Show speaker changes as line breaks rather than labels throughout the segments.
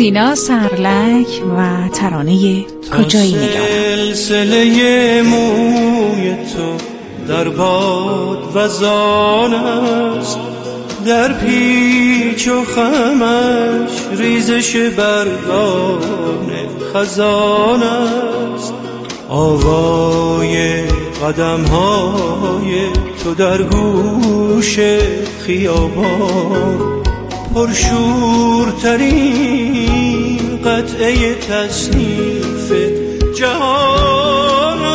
سینا سرلک و ترانه کجایی نگارم.
سلسله موی تو در باد وزان است، در پیچ و خمش ریزش برگان خزان است. آوای قدم‌های تو در گوش خیابان، پرشورترین قطعه تصنیف جهان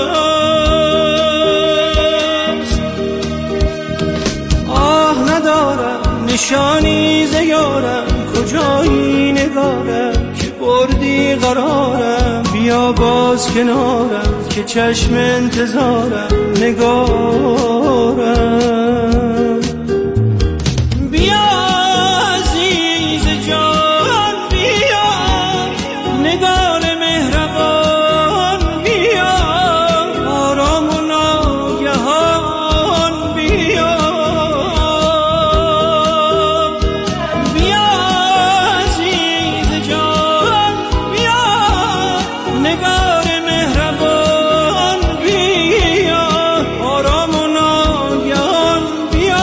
است. آه ندارم نشانی ز یارم، کجایی نگارم که بردی قرارم. بیا باز کنارم که چشم انتظارم نگارم. بیا عزیز جان بیا، نگار مهربان بیا، آرام و ناگهان بیا. بیا عزیز جان بیا، نگار مهربان بیا، آرام و ناگهان بیا.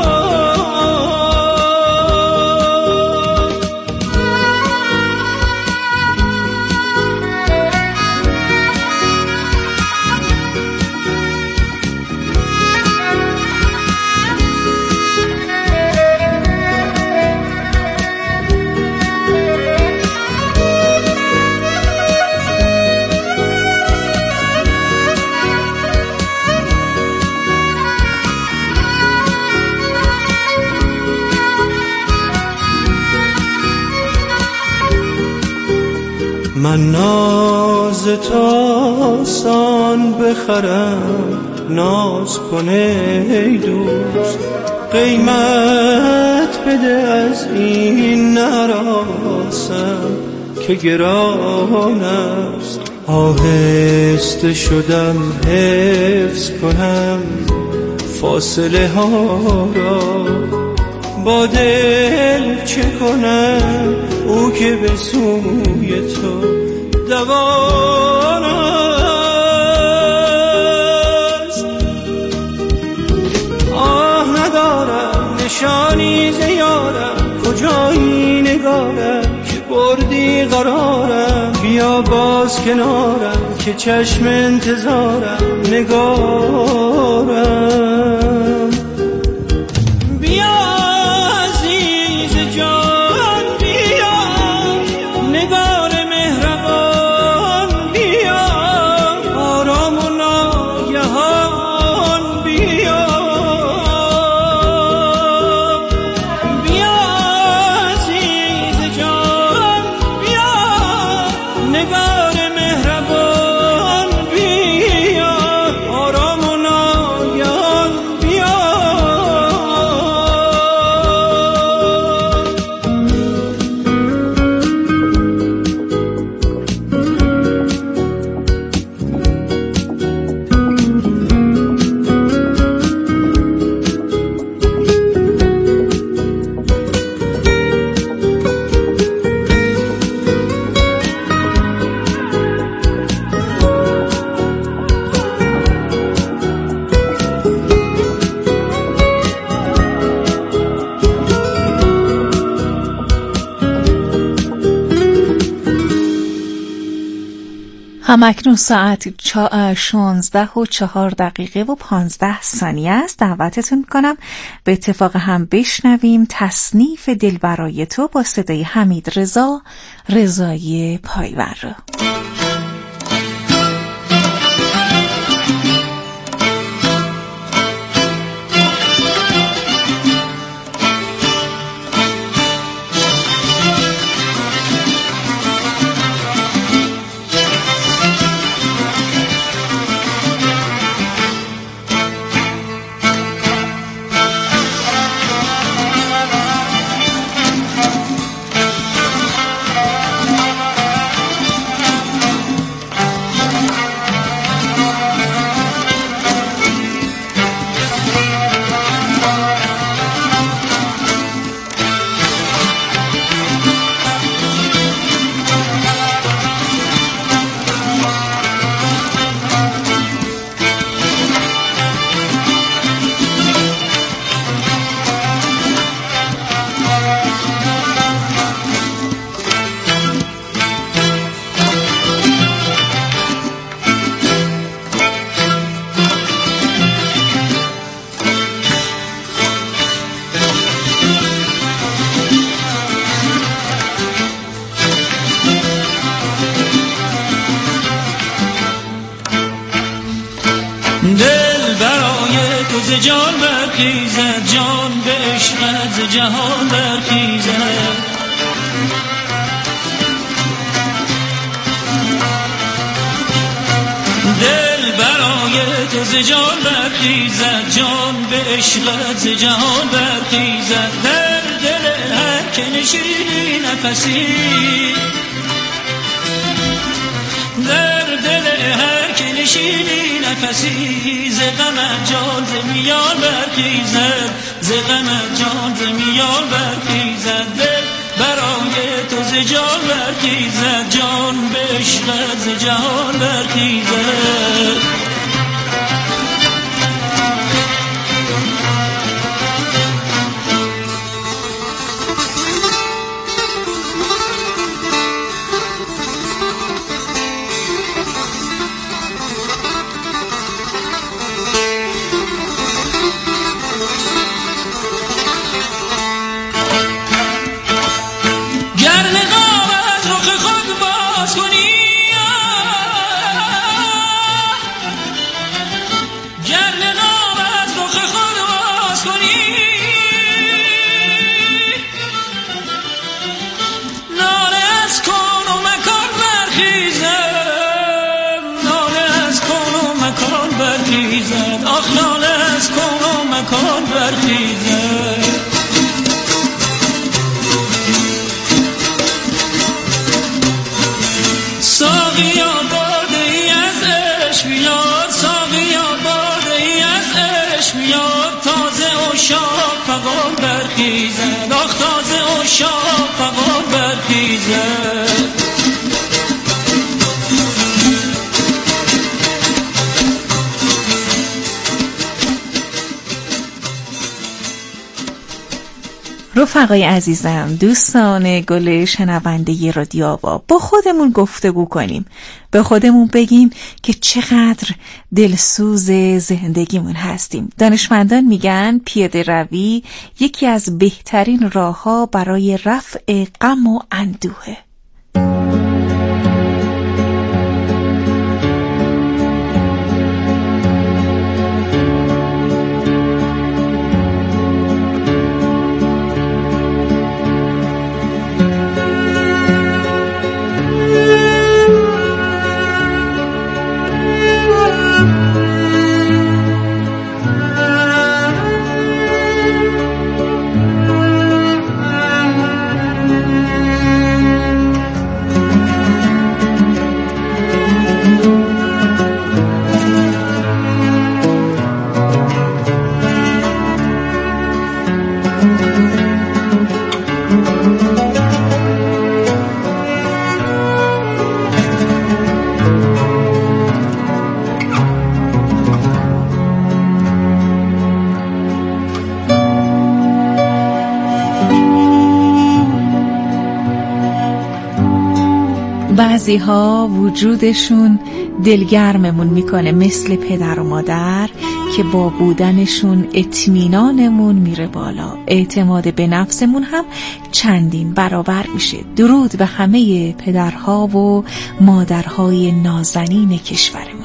من ناز تو آسان بخرم، ناز کنه ای دوست، قیمت بده از این نراسم که گران است. آهسته شدم حفظ کنم فاصله ها را، با دل چه کنم او که به سوی تو دوان است. آه ندارم نشانی ز یارم، کجایی نگارم که بردی قرارم. بیا باز کنارم که چشم انتظارم نگارم. بیا عزیز جان بیا، نگار مهربان بیا، آرام و ناگهان بیا. بیا عزیز جان بیا، نگار مهربان بیا، آرام و ناگهان بیا.
همکنون ساعت 16:04 است. دعوتتون میکنم به اتفاق هم بشنویم تصنیف دل برای تو با صدای حمید رضای پایور رو.
تو ز جان برخیزد، جان به عشقت ز جهان برخیزد. دل برای تو ز جان برخیزد، جان به عشقت ز جهان برخیزد. در دل هر که نشینی نفسی، در دل هر که نشینی نفسی، ز غمت جان ز میان برخیزد، ز غمت جان ز میان برخیزد. دل برای تو ز جان برخیزد، جان به عشقت ز جهان برخیزد. آخ ناله از کون و مکان برخیزد. ساقیا باده ای از عشق بیار، ساقیا باده ای از عشق بیار. تازه عشاق فغان برخیزد، آخ تازه عشاق فغان برخیزد.
رفقای عزیزم، دوستان گل شنونده رادیو آوا، با خودمون گفتگو کنیم، به خودمون بگیم که چقدر دلسوز زندگیمون هستیم. دانشمندان میگن پیاده روی یکی از بهترین راه‌ها برای رفع غم و اندوهه. بعضی ها وجودشون دلگرممون میکنه، مثل پدر و مادر که با بودنشون اطمینانمون میره بالا، اعتماد به نفسمون هم چندین برابر میشه. درود به همه پدرها و مادرهای نازنین کشورمون.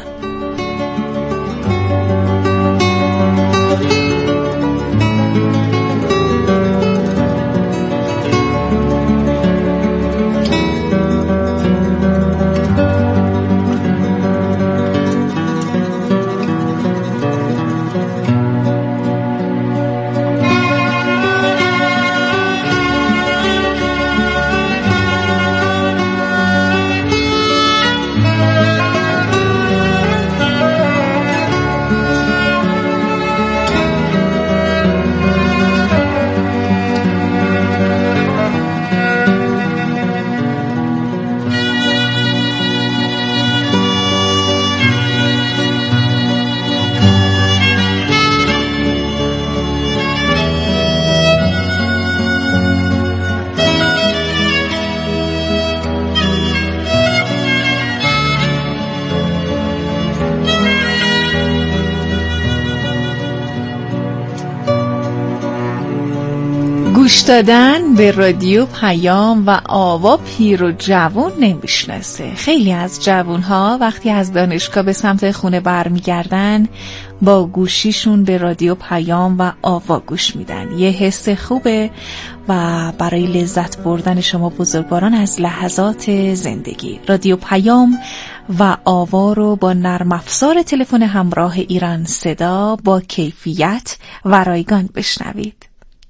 دادن به رادیو پیام و آوا پیر و جوون نمیشناسه. خیلی از جوونها وقتی از دانشگاه به سمت خونه برمیگردن با گوشیشون به رادیو پیام و آوا گوش میدن. یه حس خوبه و برای لذت بردن شما بزرگواران از لحظات زندگی. رادیو پیام و آوا رو با نرم افزار تلفن همراه ایران صدا با کیفیت و رایگان بشنوید.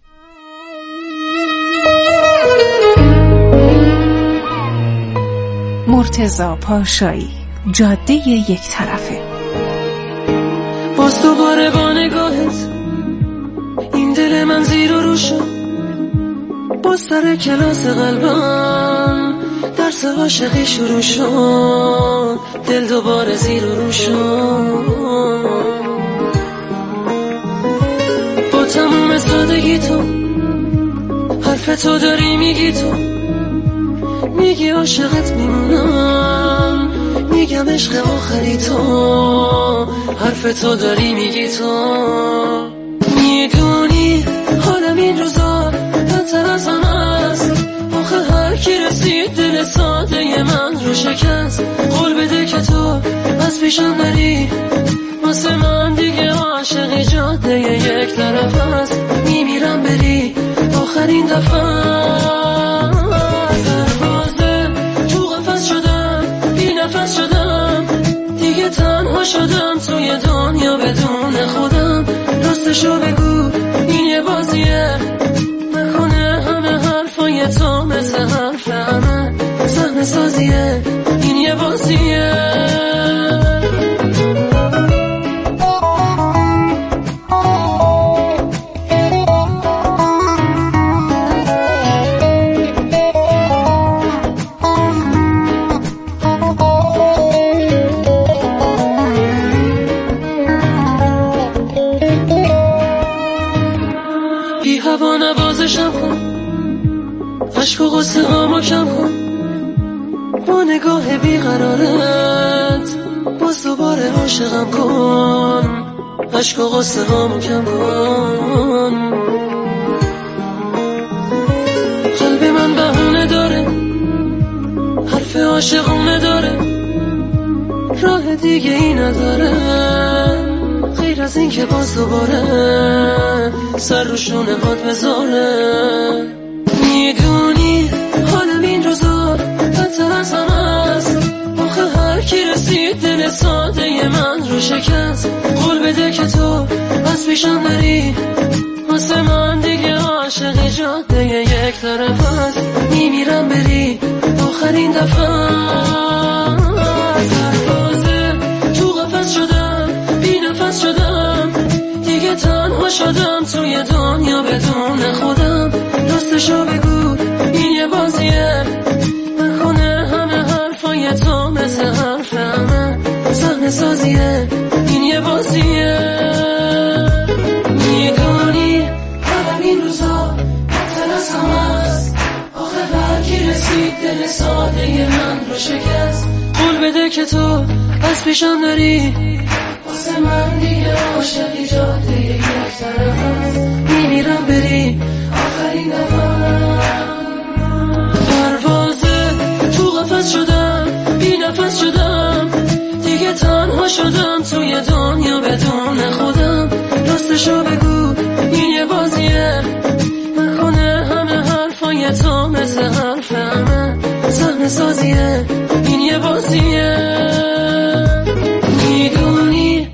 مرتضی پاشایی، جاده یک طرفه.
باز دوباره با نگاهت این دل من زیر و رو شد، باز سر کلاس قلبم درس عاشقی شروع شد، دل دوباره زیر و رو شد. با تموم سادگی تو حرف تو داری میگی، تو میگی عاشقت میمونم، میگم عشق آخری تو، حرف تو داری میگی، تو میدونی حالم این روزا بدتر از هم است، آخه هر کی رسید دل ساده من رو شکست. قول بده که تو از پیشم نری، واسه من دیگه عاشق جاده یک طرف است، میمیرم بری آخرین دفعه. نفس شدم دیگه، تنها شدم توی دنیا بدون خودم. راستشو بگو این یه بازیه، نکنه همه حرفای تو مثل حرف همه صحنه سازیه، این یه بازیه. هوا نوازشم کن، عشق و غصه هامو کم کن، با نگاه بیقرارت باز دوباره عاشقم کن، عشق و غصه هامو کم کن. قلب من بهونه داره، حرف عاشقونه داره، راه دیگه ای نداره غیر از این که باز دوباره سر رو شونه هات بذاره. میدونی حالم این روزا بدتر از هم است، آخه هر کی رسید دل ساده من رو شکست. قول بده که تو از پیشم نری، واسه من دیگه عاشق جاده یک طرف است، میمیرم بری آخرین دفعه. دروازه تو قفس شدم، بی نفس شدم دیگه، تنها شدم توی دنیا بدون خودم. راستشو بگو این یه بازیه، نکنه همه حرفای تو مثل حرف همه صحنه سازیه، این یه بازیه. میدونی حالم این روزا بدتر از همه است، آخه هر کی رسید دل ساده من رو شکست. قول بده که تو از پیشم نری، واسه من دیگه عاشقی جاده یک طرف است، میمیرم بری آخرین دفعه. پروازه تو قفس شدم، بی نفس شدم دیگه، تنها شدم توی دنیا بدون خودم. راستشو بگو این یه بازیه، نکنه همه حرفای تو مثل حرف همه صحنه سازیه، این یه بازیه. میدونی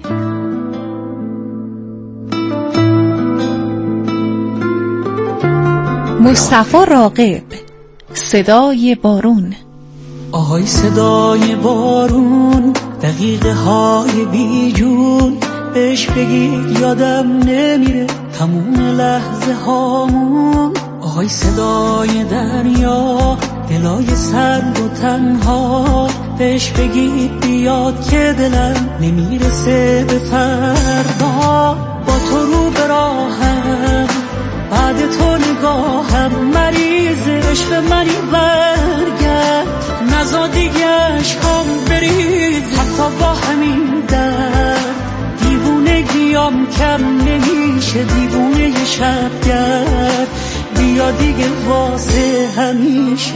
مصطفی راغب، صدای بارون.
آهای صدای بارون، دقیقه های بیجون، بهش بگید یادم نمیره تموم لحظه هامون. آهای صدای دریا، دلای سرد و تنها، بهش بگید بیاد که دلم نمیرسه به فردا. با تو رو به راهم، بعد تو نگاهم، مریض عشق منی برگرد، نزا دیگه عشقام بریز، حتی با همین درد دیوونگیام کم نمیشه، دیوونه شبگرد
بیا دیگه واسه همیشه.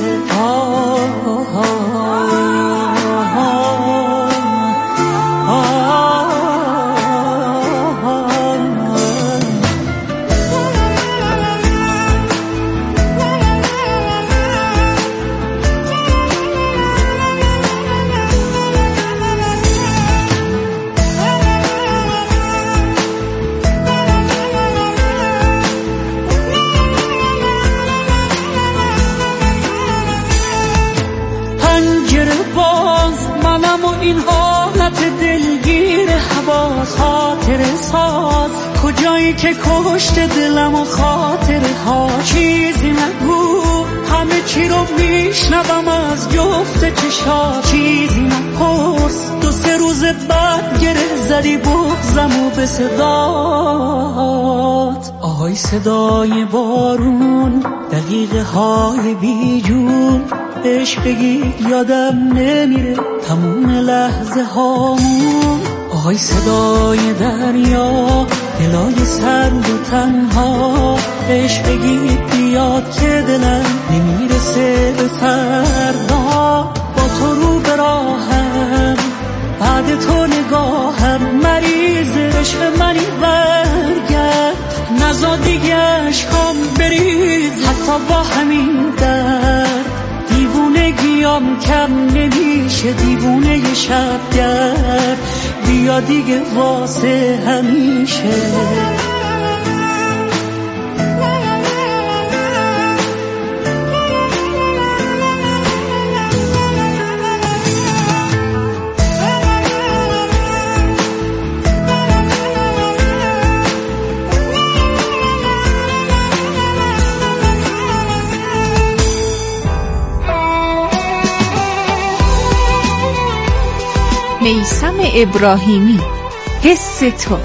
این حالت دلگیر حواس، خاطر ساز کجایی که کشت دلم و خاطره ها. چیزی نگو همه چی رو میشنوم از جفت چشا. چیزی نپرس 2-3 روز بعد گره زدی بغزم و به صدات. آهای صدای بارون، دقیقه های بیجون، بهش بگی یادم نمیره تموم لحظه هامون. آهای صدای دریا، دلای سرد و تنها، بهش بگی بیاد که دلم نمیرسه به فردا. با تو رو به راهم، بعد تو نگاهم، مریض عشق منی برگرد. نزا دیگه عشقام بریز حتی با همین درد. دیوونگیام کم نمیشه، دیوونه شبگرد. بیا دیگه واسه همیشه.
میثم ابراهیمی، حس تو.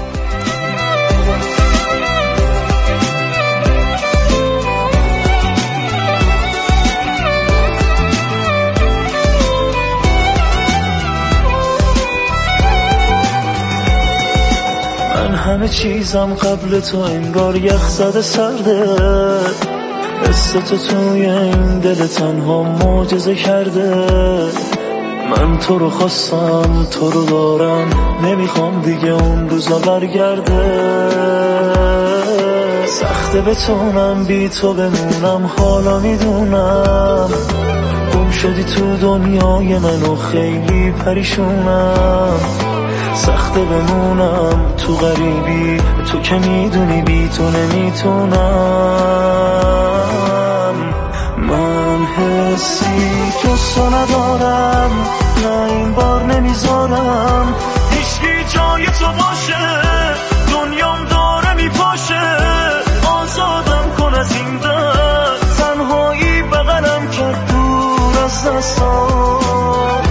من همه چیزم قبل تو انگار یخ زده سرده. حس تو توی این دل تنها معجزه کرده. من تو رو خواستم، تو رو دارم، نمیخوام دیگه اون روزا برگرده. سخته بتونم بی تو بمونم، حالا میدونم گم شدی تو دنیای من و خیلی پریشونم. سخته بمونم تو غریبی، تو که میدونی بی تو نمیتونم. من حسی جز ندارم، نه این بار نمیذارم هیچکی جای تو باشه. دنیام داره میپاشه، آزادم کن از این درد. تنهایی بغلم کرد دور از دستام.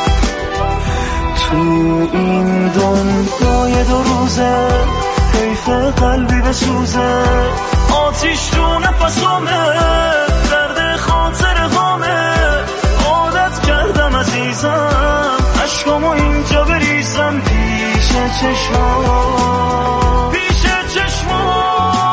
تو این دنیای 2 روزه حیف قلبی بسوزه. آتیش تو نفسامه، درد خاطر غامه. عادت کردم عزیزم عشقامو اینجا بریزم پیش چشمام، پیش چشمام.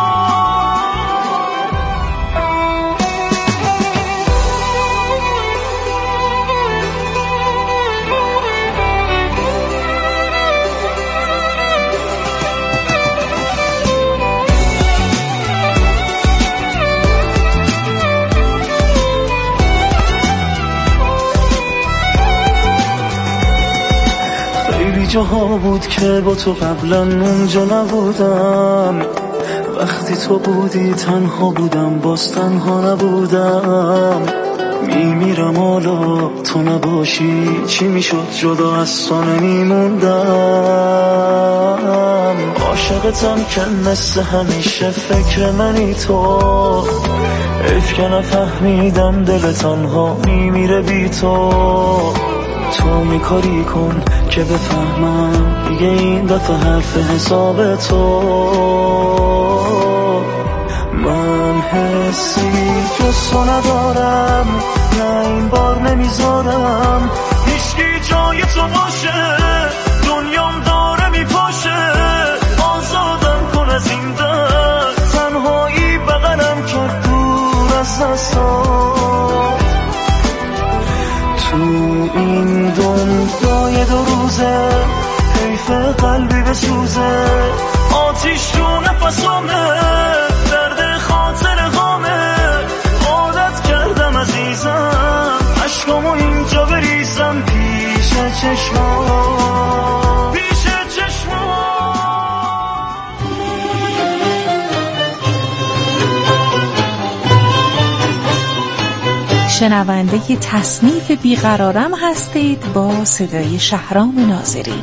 جاها بود که با تو قبلا اونجا نبودم. وقتی تو بودی تنها بودم، باز تنها نبودم. میمیرم حالا تو نباشی، چی میشد جدا از تو نمیموندم. عاشقتم که مثل همیشه فکر منی تو. حیف که نفهمیدم دل تنها میمیره بی تو. تو میکاری کن که بفهمم دیگه این دفعه حرف حساب تو. من حسی جز تو ندارم، نه این بار نمیذارم هیچکی جای تو باشه. دنیام داره میپاشه، آزادم کن از این درد. تنهایی بغلم کرد تو این دنیای دو روزه حیف قلبی بسوزه آتیش تو نفسامه درد خاطر غامه عادت کردم عزیزم عشقامو اینجا بریزم پیش چشمام پیش چشمام.
شنونده تصنیف بیقرارم هستید با صدای شهرام ناظری.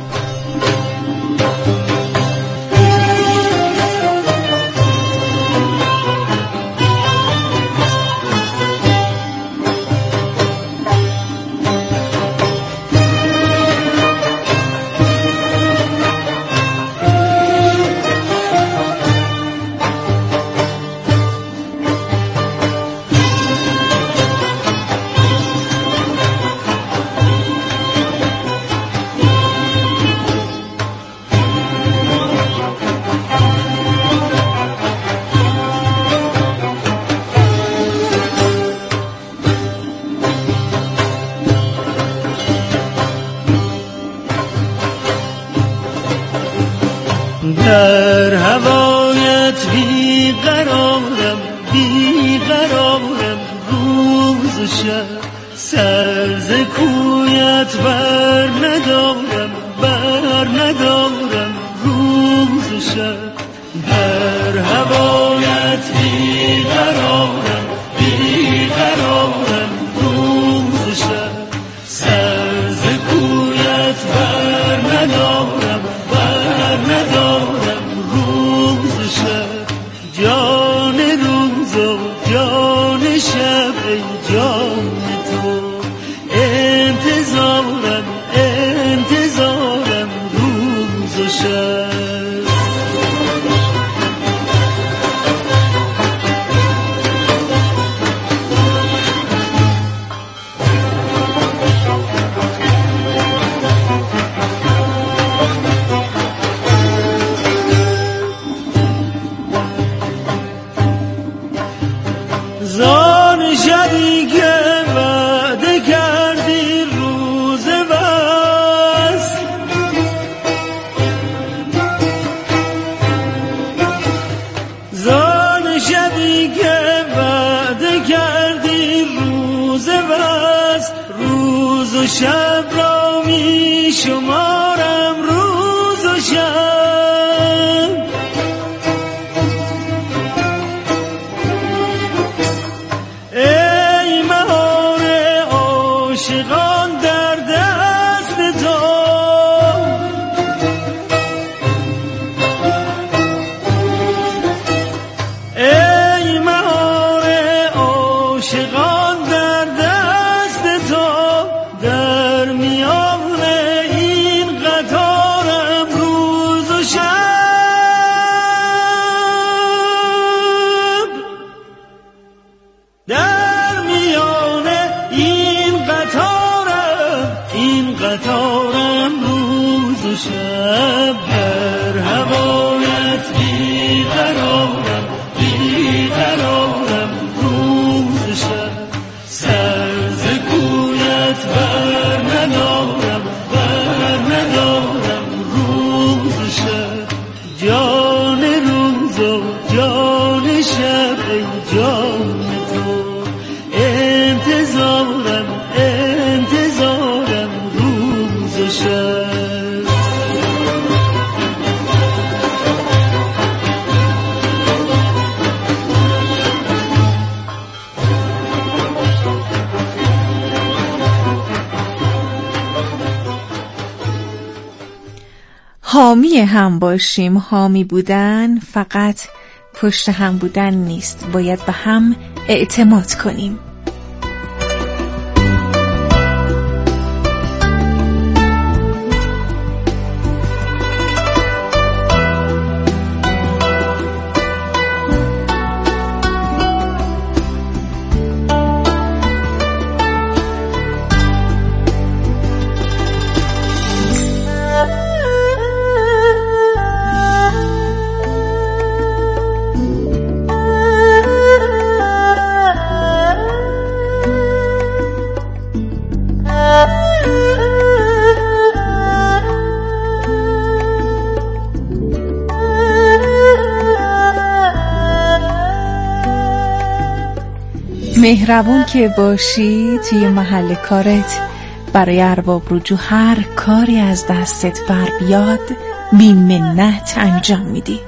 در هوایت بیقرارم بیقرارم روز و شب سر ز کویت بر ندارم روز و شب در هوایت بیقرارم روز و شب سر ز کویت بر ندارم روز و شب جان روز و جان شب ای جان تو انتظارم روز و شب. زان شبی که وعده کردی روز بس زان شبی که وعده کردی روز بس روز و شب را می شمارم روز و شب قطارم روز و شب در هوایت بیقرارم روز و شب سر ز کویت بر ندارم روز و شب جان روز و جان شب ای جان تو انتظارم روز و شب.
حامی هم باشیم. حامی بودن فقط پشت هم بودن نیست، باید به هم اعتماد کنیم. مهربون که باشی توی محل کارت، برای ارباب رجوع هر کاری از دستت بر بیاد بی منت انجام میدی.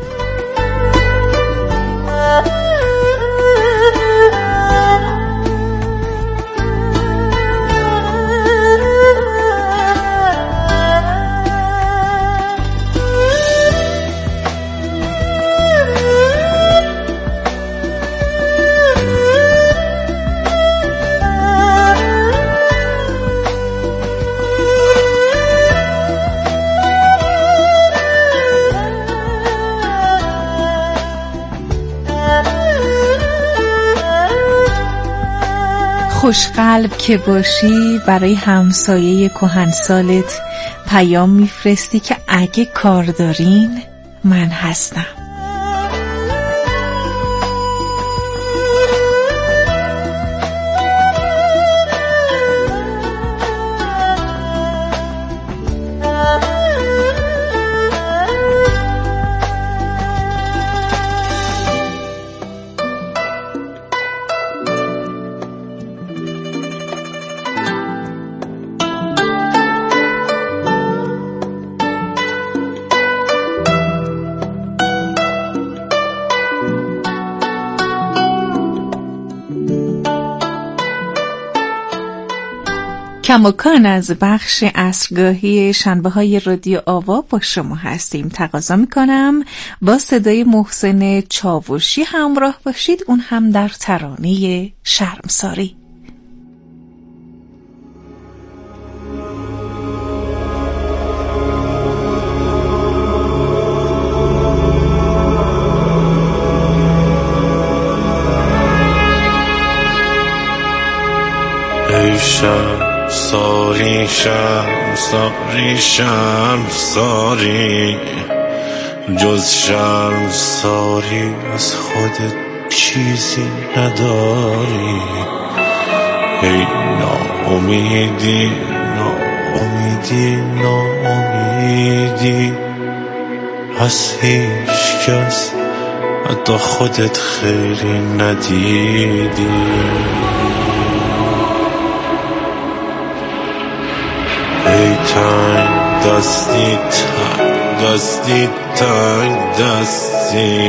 خوشقلب که باشی، برای همسایه کهنسالت پیام میفرستی که اگه کار دارین من هستم. کماکان از بخش عصرگاهی شنبه‌های رادیو آوا با شما هستیم. تقاضا میکنم با صدای محسن چاوشی همراه باشید، اون هم در ترانه شرمساری.
ساری شرمساری شرمساری، جز شرمساری از خودت چیزی نداری. ای ناامیدی ناامیدی ناامیدی، از هیچ کس حتی خودت خیری ندیدی. ای تنگ دستی تنگ دستی تنگ دستی،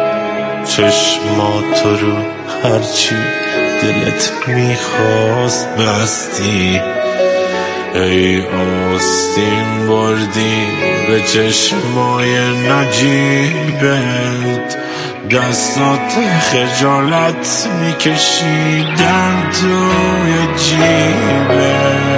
چشمات رو هرچی دلت میخواست بستی. ای آستین بردی به چشمای نجیبت، دستات خجالت میکشیدن توی جیبت.